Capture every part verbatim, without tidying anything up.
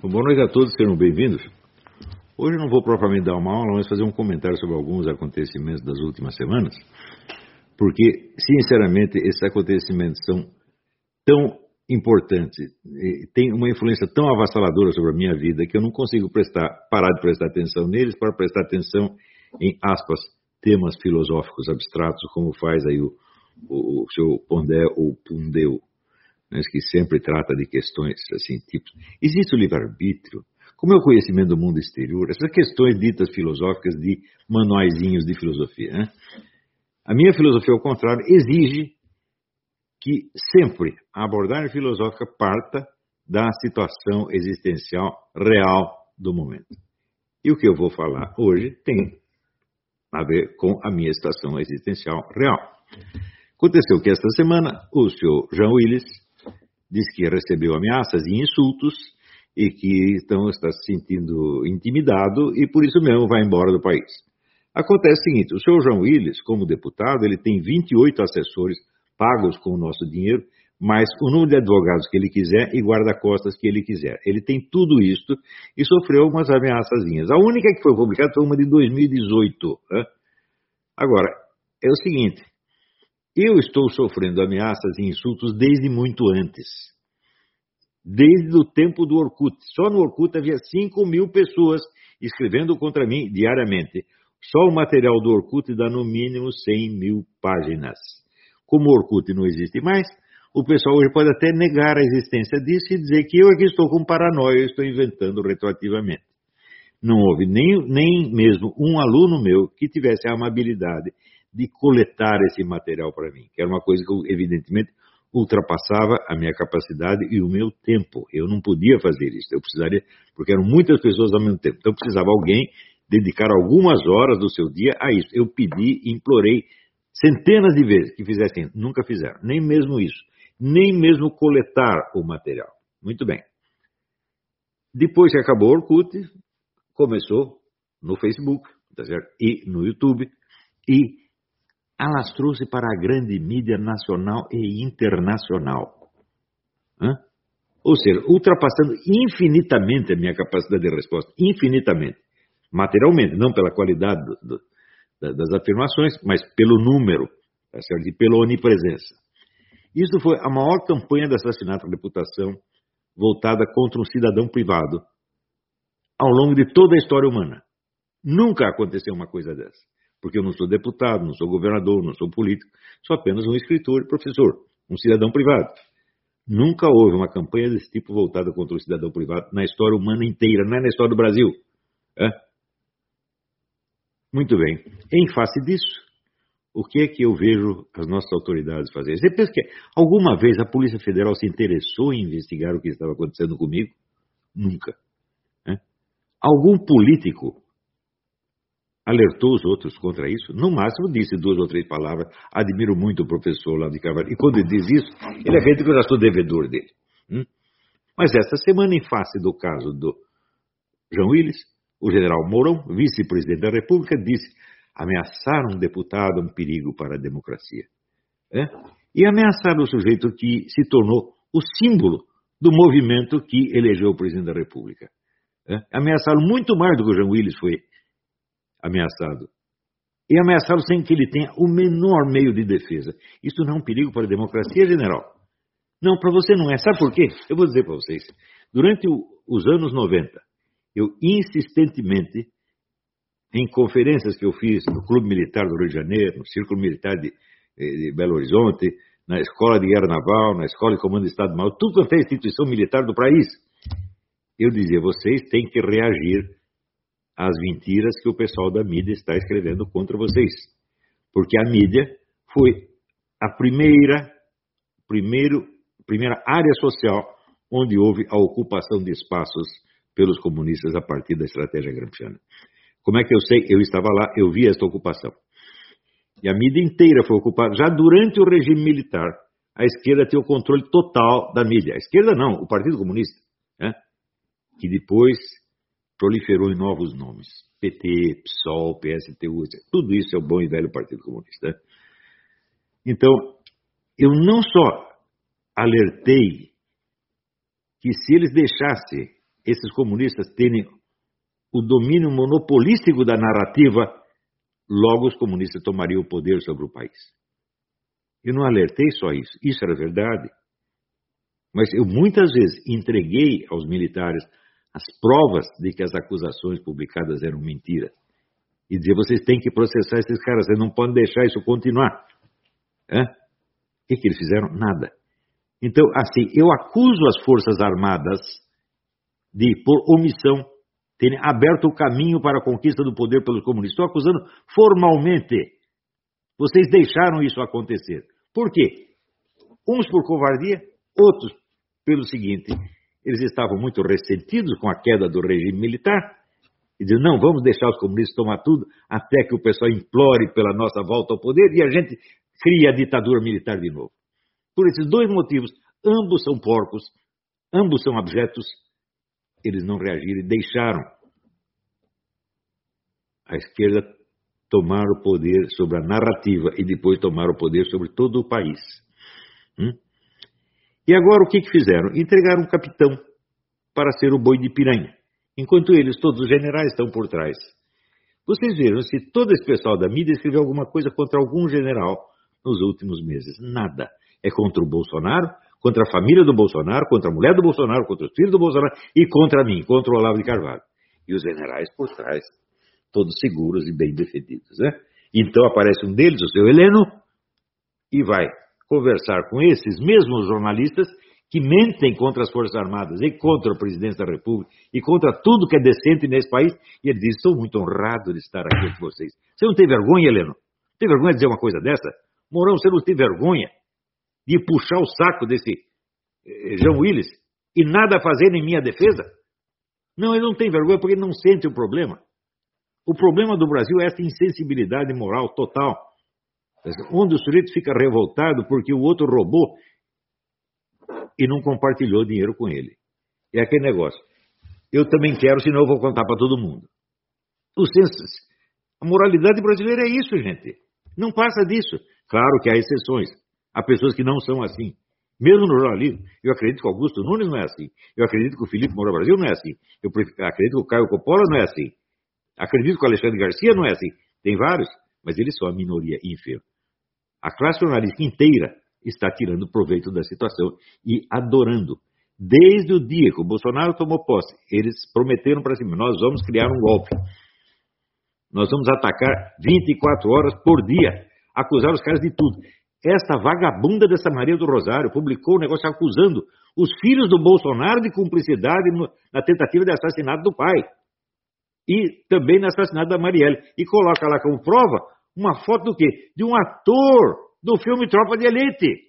Boa noite a todos, sejam bem-vindos. Hoje eu não vou propriamente dar uma aula, mas fazer um comentário sobre alguns acontecimentos das últimas semanas, porque, sinceramente, esses acontecimentos são tão importantes, têm uma influência tão avassaladora sobre a minha vida, que eu não consigo prestar, parar de prestar atenção neles para prestar atenção em, aspas, temas filosóficos abstratos, como faz aí o, o, o seu Pondé ou Pundeu, né, que sempre trata de questões assim, tipo, existe o livre-arbítrio? Como é o conhecimento do mundo exterior? Essas questões ditas filosóficas de manuaizinhos de filosofia, né? A minha filosofia, ao contrário, exige que sempre a abordagem filosófica parta da situação existencial real do momento. E o que eu vou falar hoje tem a ver com a minha situação existencial real. Aconteceu que esta semana o senhor Jean Willis disse que recebeu ameaças e insultos e que então está se sentindo intimidado e por isso mesmo vai embora do país. Acontece o seguinte, o senhor Jean Willis, como deputado, ele tem vinte e oito assessores pagos com o nosso dinheiro, mais o número de advogados que ele quiser e guarda-costas que ele quiser. Ele tem tudo isto e sofreu umas ameaçazinhas. A única que foi publicada foi uma de dois mil e dezoito. Né? Agora, é o seguinte, eu estou sofrendo ameaças e insultos desde muito antes. Desde o tempo do Orkut. Só no Orkut havia cinco mil pessoas escrevendo contra mim diariamente. Só o material do Orkut dá no mínimo cem mil páginas. Como o Orkut não existe mais, o pessoal hoje pode até negar a existência disso e dizer que eu aqui estou com paranoia, eu estou inventando retroativamente. Não houve nem, nem mesmo um aluno meu que tivesse a amabilidade de coletar esse material para mim, que era uma coisa que eu, evidentemente, ultrapassava a minha capacidade e o meu tempo. Eu não podia fazer isso, eu precisaria, porque eram muitas pessoas ao mesmo tempo. Então precisava alguém dedicar algumas horas do seu dia a isso. Eu pedi, implorei centenas de vezes que fizessem, nunca fizeram, nem mesmo isso, nem mesmo coletar o material. Muito bem. Depois que acabou o Orkut, começou no Facebook, tá certo? E no YouTube, e alastrou-se para a grande mídia nacional e internacional. Hã? Ou seja, ultrapassando infinitamente a minha capacidade de resposta, infinitamente. Materialmente, não pela qualidade do, do, das afirmações, mas pelo número, tá certo? E pela onipresença. Isso foi a maior campanha de assassinato de reputação voltada contra um cidadão privado ao longo de toda a história humana. Nunca aconteceu uma coisa dessa. Porque eu não sou deputado, não sou governador, não sou político, sou apenas um escritor e professor, um cidadão privado. Nunca houve uma campanha desse tipo voltada contra o cidadão privado na história humana inteira, não é na história do Brasil. É? Muito bem. Em face disso, o que é que eu vejo as nossas autoridades fazerem? Você pensa que alguma vez a Polícia Federal se interessou em investigar o que estava acontecendo comigo? Nunca. É? Algum político alertou os outros contra isso? No máximo disse duas ou três palavras. Admiro muito o professor lá de Carvalho. E quando ele diz isso, ele acredita que eu já sou devedor dele. Hum? Mas esta semana, em face do caso do Jean Willis, o general Mourão, vice-presidente da República, disse: ameaçar um deputado é um perigo para a democracia. É? E ameaçar o sujeito que se tornou o símbolo do movimento que elegeu o presidente da República. É? Ameaçá-lo muito mais do que o Jean Willis foi ameaçado. E ameaçá-lo sem que ele tenha o menor meio de defesa. Isso não é um perigo para a democracia, general? Não, para você não é. Sabe por quê? Eu vou dizer para vocês. Durante o, os anos noventa, eu insistentemente, em conferências que eu fiz no Clube Militar do Rio de Janeiro, no Círculo Militar de, de Belo Horizonte, na Escola de Guerra Naval, na Escola de Comando do Estado-Maior, tudo quanto é instituição militar do país, eu dizia, vocês têm que reagir as mentiras que o pessoal da mídia está escrevendo contra vocês. Porque a mídia foi a primeira, primeiro, primeira área social onde houve a ocupação de espaços pelos comunistas a partir da estratégia gramsciana. Como é que eu sei? Eu estava lá, eu vi esta ocupação. E a mídia inteira foi ocupada. Já durante o regime militar, a esquerda tinha o controle total da mídia. A esquerda não, o Partido Comunista, né? Que depois proliferou em novos nomes. P T, PSOL, P S T U, tudo isso é o bom e velho Partido Comunista. Né? Então, eu não só alertei que se eles deixassem esses comunistas terem o domínio monopolístico da narrativa, logo os comunistas tomariam o poder sobre o país. Eu não alertei só isso, isso era verdade. Mas eu muitas vezes entreguei aos militares as provas de que as acusações publicadas eram mentira. E dizer, vocês têm que processar esses caras, vocês não podem deixar isso continuar. É? O que, que eles fizeram? Nada. Então, assim, eu acuso as Forças Armadas de, por omissão, terem aberto o caminho para a conquista do poder pelos comunistas. Estou acusando formalmente. Vocês deixaram isso acontecer. Por quê? Uns por covardia, outros pelo seguinte, eles estavam muito ressentidos com a queda do regime militar, e diziam, não, vamos deixar os comunistas tomar tudo, até que o pessoal implore pela nossa volta ao poder, e a gente cria a ditadura militar de novo. Por esses dois motivos, ambos são porcos, ambos são abjetos, eles não reagiram e deixaram a esquerda tomar o poder sobre a narrativa e depois tomar o poder sobre todo o país. Hum? E agora o que, que fizeram? Entregaram um capitão para ser o boi de piranha, enquanto eles, todos os generais, estão por trás. Vocês viram se todo esse pessoal da mídia escreveu alguma coisa contra algum general nos últimos meses? Nada. É contra o Bolsonaro, contra a família do Bolsonaro, contra a mulher do Bolsonaro, contra os filhos do Bolsonaro e contra mim, contra o Olavo de Carvalho. E os generais por trás, todos seguros e bem defendidos, né? Então aparece um deles, o seu Heleno, e vai conversar com esses mesmos jornalistas que mentem contra as Forças Armadas e contra o presidente da República e contra tudo que é decente nesse país. E ele diz, estou muito honrado de estar aqui com vocês. Você não tem vergonha, Heleno? Tem vergonha de dizer uma coisa dessa? Mourão, você não tem vergonha de puxar o saco desse eh, João Willis e nada fazer em minha defesa? Não, ele não tem vergonha porque ele não sente o problema. O problema do Brasil é essa insensibilidade moral total, onde o sujeito fica revoltado porque o outro roubou e não compartilhou dinheiro com ele. É aquele negócio. Eu também quero, senão eu vou contar para todo mundo. O senso, a moralidade brasileira é isso, gente. Não passa disso. Claro que há exceções. Há pessoas que não são assim. Mesmo no jornalismo. Eu acredito que o Augusto Nunes não é assim. Eu acredito que o Felipe Moura Brasil não é assim. Eu acredito que o Caio Coppola não é assim. Acredito que o Alexandre Garcia não é assim. Tem vários, mas eles são a minoria ínfima. A classe jornalística inteira está tirando proveito da situação e adorando. Desde o dia que o Bolsonaro tomou posse, eles prometeram para si, nós vamos criar um golpe. Nós vamos atacar vinte e quatro horas por dia, acusar os caras de tudo. Essa vagabunda dessa Maria do Rosário publicou um negócio acusando os filhos do Bolsonaro de cumplicidade no, na tentativa de assassinato do pai. E também no assassinato da Marielle. E coloca lá como prova uma foto do quê? De um ator do filme Tropa de Elite.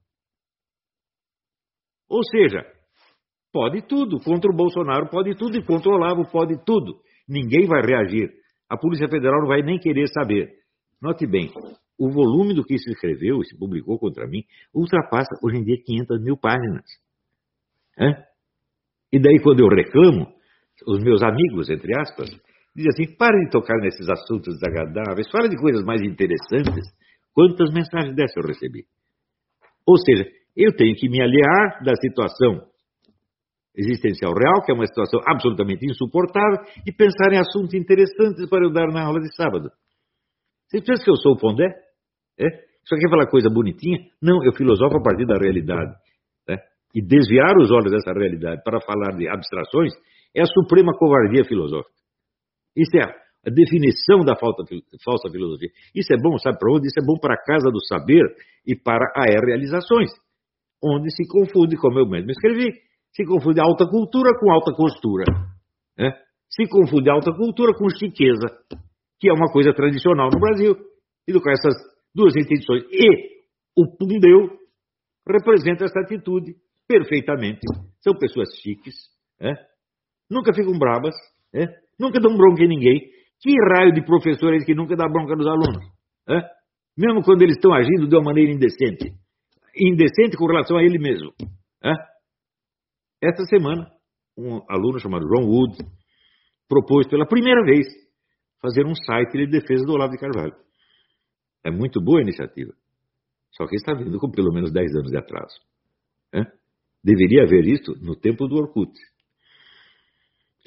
Ou seja, pode tudo. Contra o Bolsonaro pode tudo e contra o Olavo pode tudo. Ninguém vai reagir. A Polícia Federal não vai nem querer saber. Note bem, o volume do que se escreveu e se publicou contra mim ultrapassa hoje em dia quinhentas mil páginas. É? E daí quando eu reclamo, os meus amigos, entre aspas, dizem assim, parem de tocar nesses assuntos desagradáveis, fala de coisas mais interessantes. Quantas mensagens dessas eu recebi? Ou seja, eu tenho que me aliar da situação existencial real, que é uma situação absolutamente insuportável, e pensar em assuntos interessantes para eu dar na aula de sábado. Vocês pensam que eu sou o Pondé? É? Só quer falar coisa bonitinha? Não, eu filosofo a partir da realidade. Né? E desviar os olhos dessa realidade para falar de abstrações é a suprema covardia filosófica. Isso é a definição da falta, falsa filosofia. Isso é bom, sabe para onde? Isso é bom para a casa do saber e para a realizações, onde se confunde, como eu mesmo escrevi, se confunde alta cultura com alta costura. Né? Se confunde alta cultura com chiqueza, que é uma coisa tradicional no Brasil, e com essas duas intenções. E o Pundeu representa essa atitude perfeitamente. São pessoas chiques, né? Nunca ficam bravas, né? Nunca dão bronca em ninguém. Que raio de professor é esse que nunca dá bronca nos alunos? Né? Mesmo quando eles estão agindo de uma maneira indecente. Indecente com relação a ele mesmo. Né? Esta semana, um aluno chamado Ron Wood propôs pela primeira vez fazer um site de defesa do Olavo de Carvalho. É muito boa a iniciativa. Só que está vindo com pelo menos dez anos de atraso. Né? Deveria haver isto no tempo do Orkut.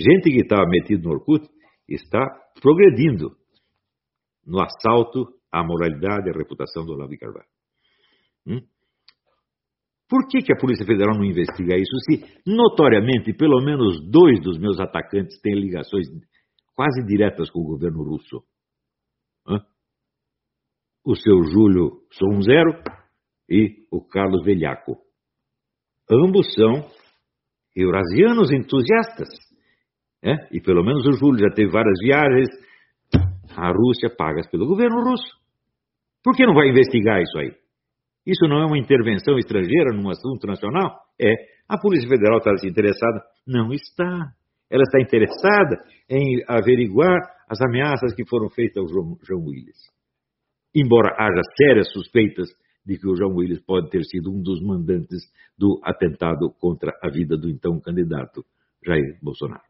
Gente que estava metida no Orkut está progredindo no assalto à moralidade e à reputação do Olavo de Carvalho. Hum? Por que, que a Polícia Federal não investiga isso se, notoriamente, pelo menos dois dos meus atacantes têm ligações quase diretas com o governo russo? Hã? O seu Júlio Sonzero e o Carlos Velhaco. Ambos são eurasianos entusiastas. É? E pelo menos o Júlio já teve várias viagens à Rússia pagas pelo governo russo. Por que não vai investigar isso aí? Isso não é uma intervenção estrangeira num assunto nacional? É. A Polícia Federal está interessada? Não está. Ela está interessada em averiguar as ameaças que foram feitas ao João, João Willis. Embora haja sérias suspeitas de que o João Willis pode ter sido um dos mandantes do atentado contra a vida do então candidato Jair Bolsonaro.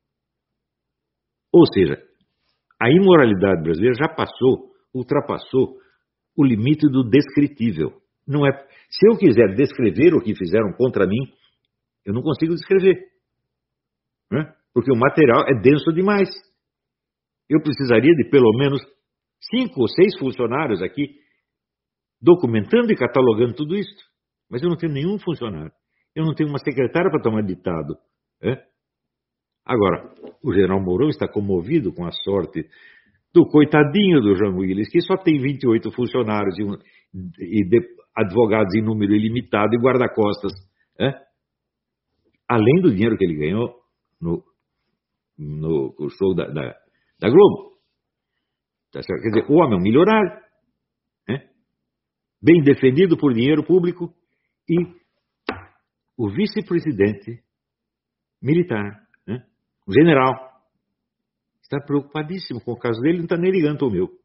Ou seja, a imoralidade brasileira já passou, ultrapassou o limite do descritível. Não é, se eu quiser descrever o que fizeram contra mim, eu não consigo descrever. Né? Porque o material é denso demais. Eu precisaria de pelo menos cinco ou seis funcionários aqui documentando e catalogando tudo isso. Mas eu não tenho nenhum funcionário. Eu não tenho uma secretária para tomar ditado. É? Agora, o general Mourão está comovido com a sorte do coitadinho do João Willis, que só tem vinte e oito funcionários e, um, e de, advogados em número ilimitado e guarda-costas. É? Além do dinheiro que ele ganhou no, no, no show da, da, da Globo. Tá certo? Quer dizer, o homem é um milionário. É? Bem defendido por dinheiro público e o vice-presidente militar, né? O general, está preocupadíssimo com o caso dele, não está nem ligando ao meu.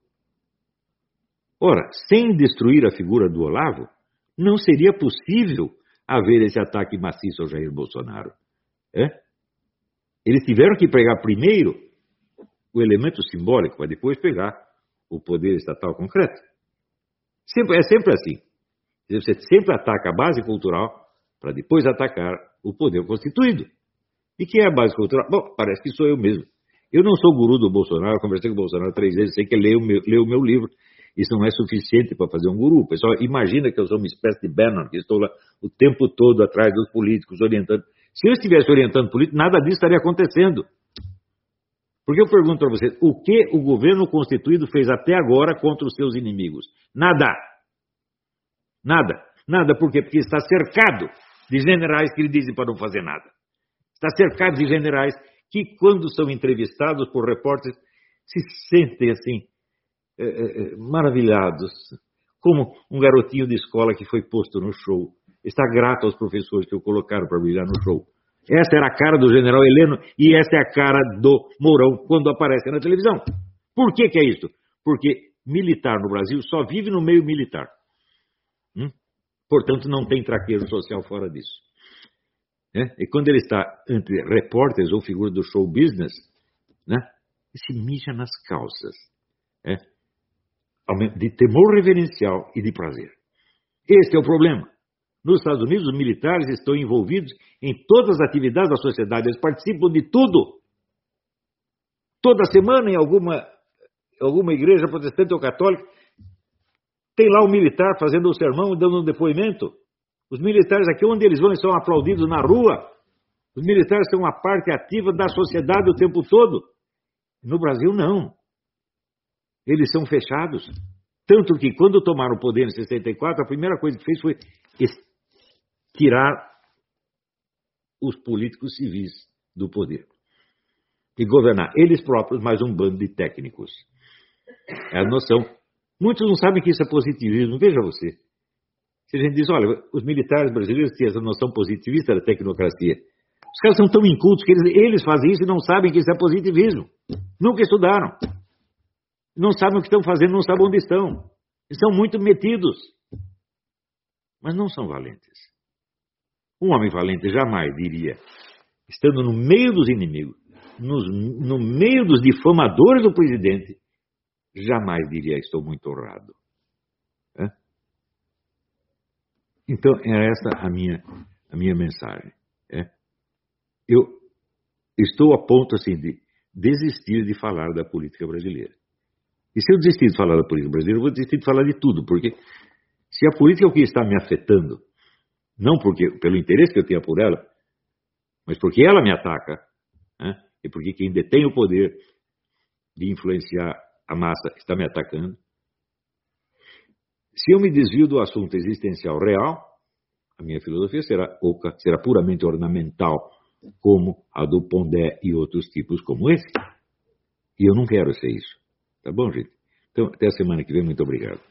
Ora, sem destruir a figura do Olavo, não seria possível haver esse ataque maciço ao Jair Bolsonaro. É? Eles tiveram que pegar primeiro o elemento simbólico, para depois pegar o poder estatal concreto. Sempre, é sempre assim. Você sempre ataca a base cultural para depois atacar o poder constituído. E quem é a base cultural? Bom, parece que sou eu mesmo. Eu não sou guru do Bolsonaro, conversei com o Bolsonaro três vezes, sei que ele leu o meu, leu o meu livro. Isso não é suficiente para fazer um guru. O pessoal imagina que eu sou uma espécie de Bannon, que estou lá o tempo todo atrás dos políticos, orientando. Se eu estivesse orientando políticos, nada disso estaria acontecendo. Porque eu pergunto para vocês, o que o governo constituído fez até agora contra os seus inimigos? Nada. Nada. Nada. Por quê? Porque está cercado de generais que lhe dizem para não fazer nada. Está cercado de generais que, quando são entrevistados por repórteres, se sentem assim, é, é, maravilhados. Como um garotinho de escola que foi posto no show. Está grato aos professores que o colocaram para brilhar no show. Essa era a cara do general Heleno e essa é a cara do Mourão quando aparece na televisão. Por que que é isso? Porque militar no Brasil só vive no meio militar. Hum? Portanto, não tem traquejo social fora disso. É? E quando ele está entre repórteres ou figuras do show business, né, se mija nas calças. É? De temor reverencial e de prazer. Esse é o problema. Nos Estados Unidos, os militares estão envolvidos em todas as atividades da sociedade. Eles participam de tudo. Toda semana, em alguma, alguma igreja protestante ou católica, tem lá um militar fazendo o sermão e dando um depoimento. Os militares aqui, onde eles vão, são aplaudidos na rua. Os militares são uma parte ativa da sociedade o tempo todo. No Brasil, não. Eles são fechados. Tanto que, quando tomaram o poder em sessenta e quatro, a primeira coisa que fez foi tirar os políticos civis do poder. E governar eles próprios, mais um bando de técnicos. É a noção. Muitos não sabem que isso é positivismo. Veja você. Se a gente diz, olha, os militares brasileiros têm essa noção positivista da tecnocracia. Os caras são tão incultos que eles, eles fazem isso e não sabem que isso é positivismo. Nunca estudaram. Não sabem o que estão fazendo, não sabem onde estão. Eles são muito metidos. Mas não são valentes. Um homem valente jamais diria, estando no meio dos inimigos, nos, no meio dos difamadores do presidente, jamais diria, estou muito honrado. É? Então, é essa a minha, a minha mensagem. É? Eu, estou a ponto assim, de desistir de falar da política brasileira. E se eu desistir de falar da política brasileira, eu vou desistir de falar de tudo, porque se a política é o que está me afetando, não porque, pelo interesse que eu tenho por ela, mas porque ela me ataca, né? E porque quem detém o poder de influenciar a massa está me atacando. Se eu me desvio do assunto existencial real, a minha filosofia será oca, será puramente ornamental, como a do Pondé e outros tipos como esse. E eu não quero ser isso. Tá bom, gente? Então, até a semana que vem. Muito obrigado.